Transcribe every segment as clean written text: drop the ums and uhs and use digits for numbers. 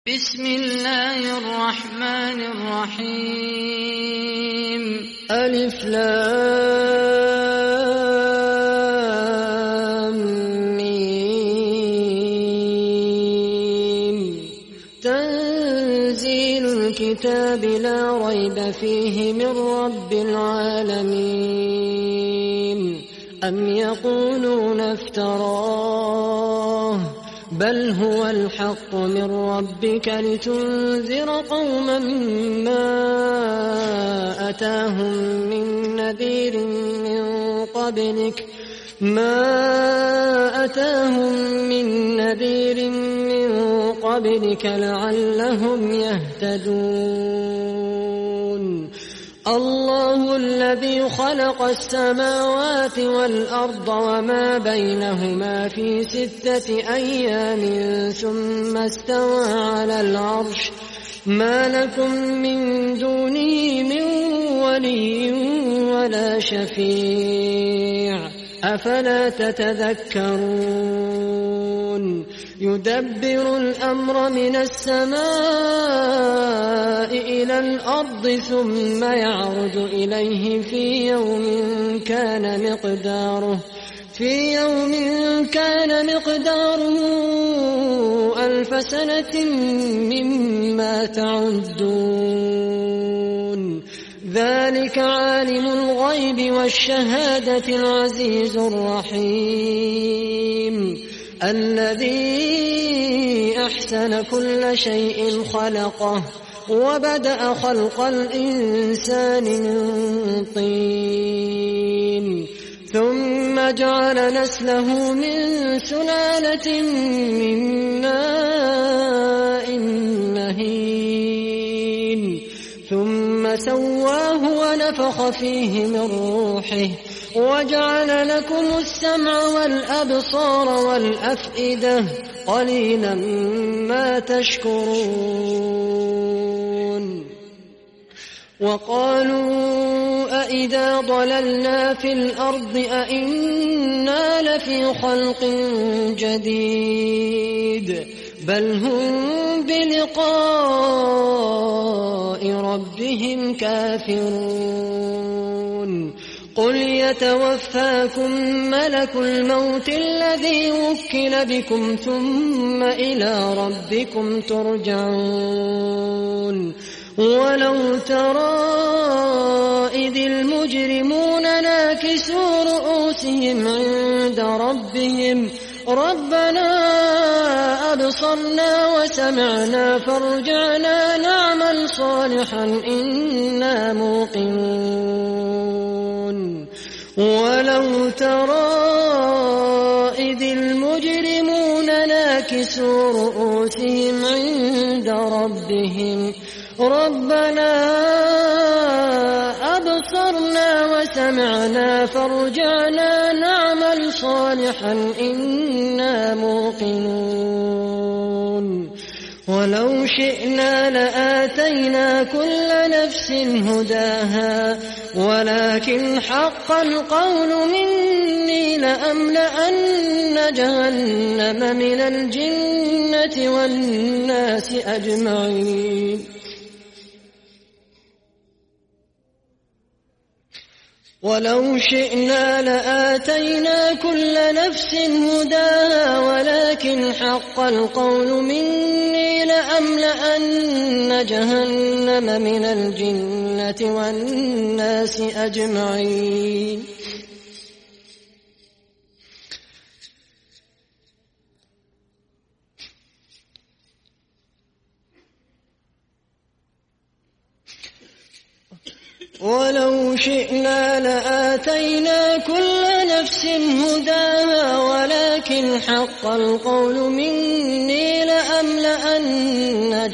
بسم الله الرحمن الرحيم. ألف لام ميم. تنزيل الكتاب لا ريب فيه من رب العالمين. أم يقولون افتراه بل هو الحق من ربك لتنذر قوما ما أتاهم من نذير من قبلك لعلهم يهتدون. الله الذي خلق السماوات والأرض وما بينهما في 6 أيام ثم استوى على العرش. ما لكم من دونه من ولي ولا شفيع أفلا تتذكرون. يدبر الأمر من السماء إلى الأرض ثم يعرج إليه في يوم كان مقداره 1000 سنة مما تعدون. ذلك عالم الغيب والشهادة العزيز الرحيم الذي أحسن كل شيء خلقه وبدأ خلق الإنسان من طين ثم جعل نسله من سلالة من ماء مهين ثم سواه ونفخ فيه من روحه وجعل لكم السمع والأبصار والأفئدة قليلا ما تشكرون. وقالوا أئذا ضللنا في الأرض أئنا لفي خلق جديد بل هم بلقاء ربهم كافرون. قل يتوفاكم ملك الموت الذي وكل بكم ثم إلى ربكم ترجعون. ولو ترى إذ المجرمون ناكسوا رؤوسهم عند ربهم ربنا أبصرنا وسمعنا فارجعنا نعمل صالحا إنا موقنون. ولو ترى إذ المجرمون ناكسوا رؤوسهم عند ربهم ربنا أبصرنا وسمعنا فارجعنا نعمل صالحا إنا موقنون. ولو شئنا لآتينا كل نفس هداها ولكن حق القول مني لأملأن جهنم من الجنة والناس أجمعين. ولو شئنا لآتينا كل نفس هداها ولكن حق القول مني لأملأن جهنم من الجنة والناس أجمعين. ولو شئنا لآتينا كل نفس هداها ولكن حق القول مني لأملأن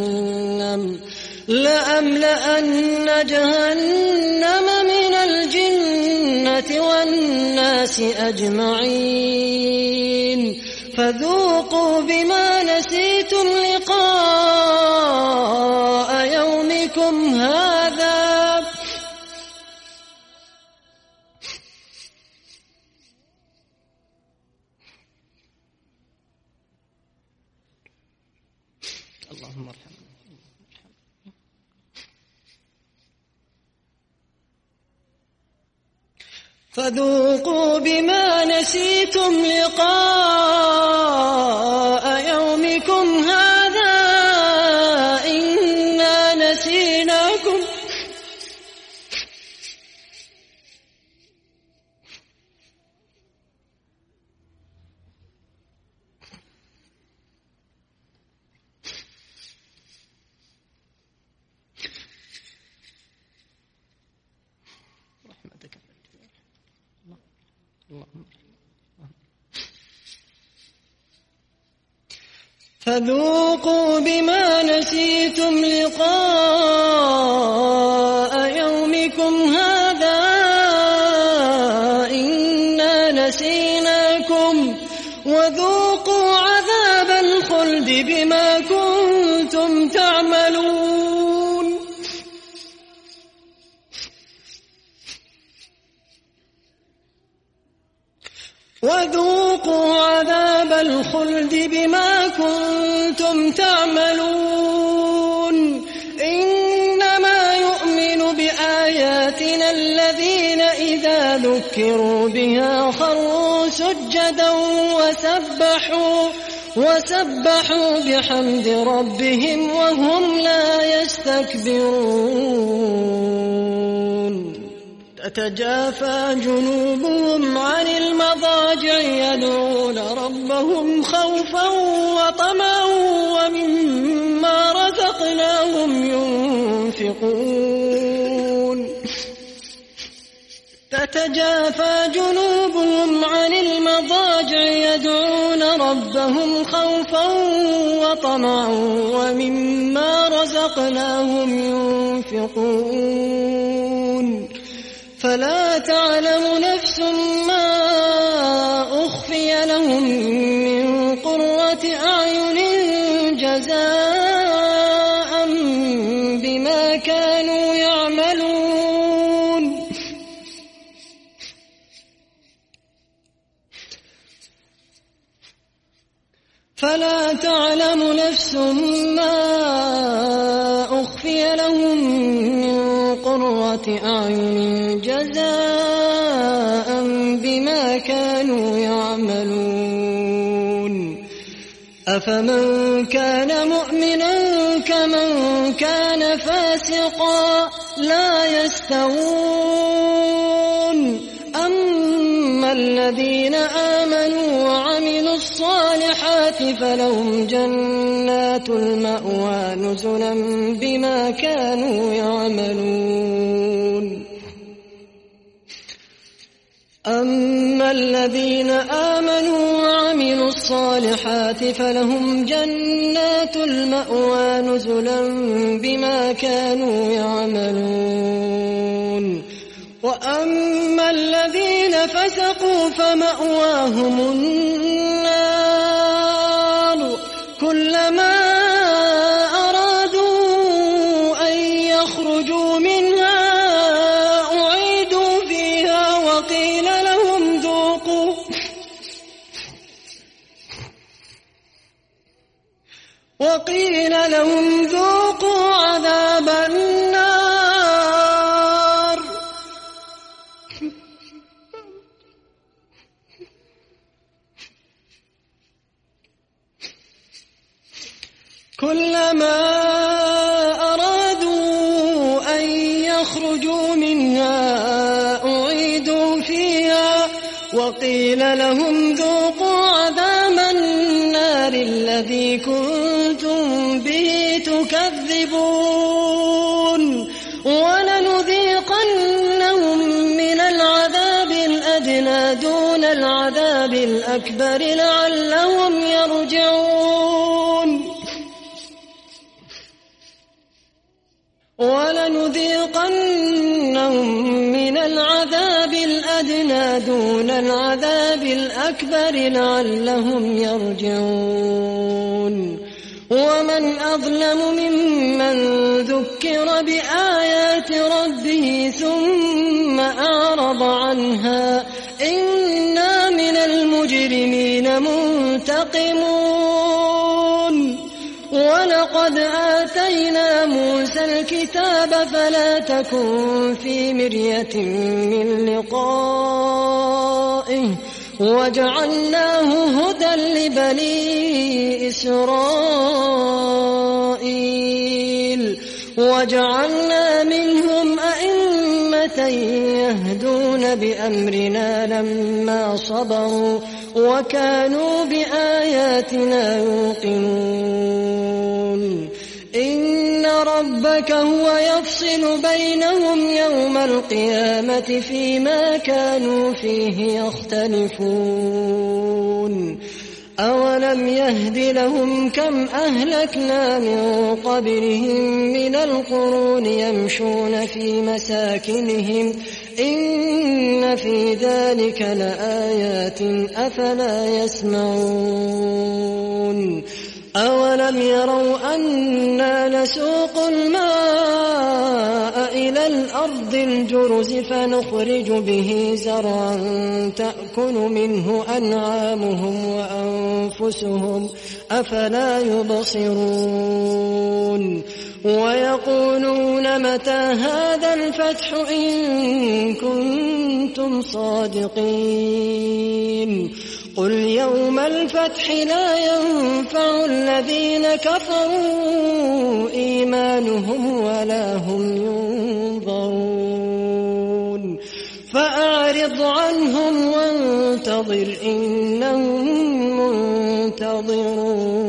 جهنم من الجنة والناس أجمعين. فذوقوا بما نسيتم لقاء يومكم هذا اللهم ارحمنا. فذوقوا بما نسيتم لقاء يومكم هذا إنا نسيناكم رحمتك. فذوقوا بما نسيتم لقاء يومكم هذا إنا نسيناكم وذوقوا عذاب الخلد بما كنتم تعملون. وذوقوا عذاب الخلد بما كنتم تعملون. إنما يؤمن بآياتنا الذين إذا ذكروا بها خروا سجدا وسبحوا بحمد ربهم وهم لا يستكبرون. تتجافى جنوبهم عن المضاجع يدعون ربهم خوفا وطمعا ومما رزقناهم ينفقون. تتجافى جنوبهم عن المضاجع يدعون ربهم خوفا وطمعا ومما رزقناهم ينفقون. فلا تعلم نفس ما أخفي لهم من قرة أعين جزاء بما كانوا يعملون. فلا تعلم نفس ما أخفي لهم من قرة أعين جزاء بما كانوا يعملون. أفمن كان مؤمنا كمن كان فاسقا لا يستوون. أما الذين آمنوا وعملوا الصالحات فلهم جنات المأوى نزلا بما كانوا يعملون. أما الذين آمنوا وعملوا الصالحات فلهم جنات المأوى نزلا بما كانوا يعملون. وأما الذين فسقوا فمأواهم النار كلما أرادوا أن يخرجوا منها أعيدوا فيها وقيل لهم ذوقوا عذاب النار كلما أرادوا أن يخرجوا منها أعيدوا فيها وقيل لهم ذوقوا عذاب النار الذي كنتم به تكذبون ولنذيقنهم من العذاب الأدنى دون العذاب الأكبر لعلهم يرجعون ولنذيقنهم من العذاب الأدنى دون العذاب الأكبر لعلهم يرجعون ومن أظلم ممن ذكر بآيات ربه ثم أعرض عنها إنا من المجرمين منتقمون ولقد آتينا موسى الكتاب فلا تكن في مرية من لقائه وجعلناه هدى لبني إسرائيل وجعلنا منهم أئمة يهدون بأمرنا لما صبروا وكانوا بآياتنا يوقنون إن ربك هو يفصل بينهم يوم القيامة فيما كانوا فيه يختلفون أولم يهد لهم كم أهلكنا من قبلهم من القرون يمشون في مساكنهم إن في ذلك لآيات أفلا يسمعون أولم يروا أنا نسوق الماء إلى الأرض الجرز فنخرج به زرعا تأكل منه أنعامهم وأنفسهم أفلا يبصرون ويقولون متى هذا الفتح إن كنتم صادقين قل يوم الفتح لا ينفع الذين كفروا إيمانهم ولا هم ينظرون فأعرض عنهم وانتظر إنهم منتظرون